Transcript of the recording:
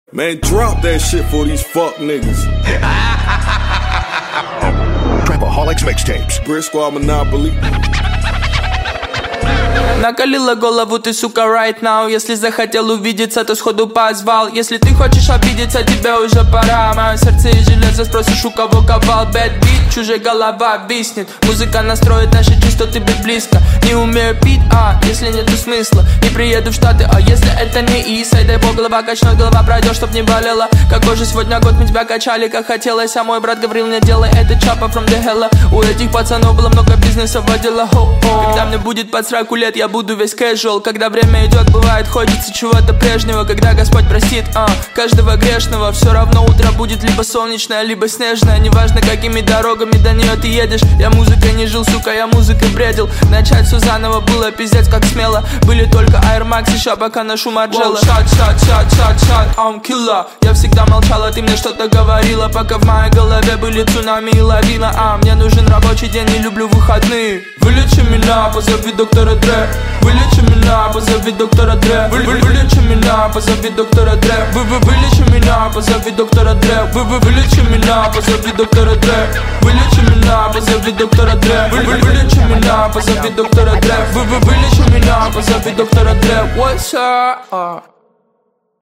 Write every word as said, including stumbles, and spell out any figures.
Man, drop that shit for these fuck niggas. Trapaholics Mixtapes. Brick Squad Monopoly. Накалила голову ты, сука, right now. Если захотел увидеться, то сходу позвал. Если ты хочешь обидеться, тебе уже пора. Мое сердце из железа, спросишь, у кого ковал. Bad beat, чужая голова виснет. Музыка настроит наши чувства, ты быть близко. Не умею пить, а, если нету смысла. Не приеду в Штаты, а если это не Исай. Дай бог, голова качнет, голова пройдет, чтоб не болела. Какой же сегодня год, мы тебя качали, как хотелось. А мой брат говорил мне, делай это чапа from the hella. У этих пацанов было много бизнеса, водила хо-хо. Когда мне будет под сраку лет, я буду весь casual. Когда время идет, бывает, хочется чего-то прежнего. Когда Господь простит, а, каждого грешного. Все равно утро будет либо солнечное, либо снежное. Неважно, какими дорогами до нее ты едешь. Я музыкой не жил, сука, я музыкой бредил. Начать все заново было пиздец как смело. Были только Air Max и ща пока ношу Марджелла. Шат, шат, шат, шат, шат, I'm killer. Я всегда молчала, ты мне что-то говорила. Пока в моей голове были цунами и лавина. А, мне нужен рабочий день, не люблю выходные. Вылечи меня, позови доктора Дре. Вылечи меня, позови доктора Дре. Вылечи меня, позови доктора Дре. Вылечи меня, позови доктора Дре. Вылечи меня, позови доктора Дре. Вылечи меня, позови доктора Дре. Вылечи меня, позови доктора Дре. Вылечи меня, позови доктора Дре. What's up?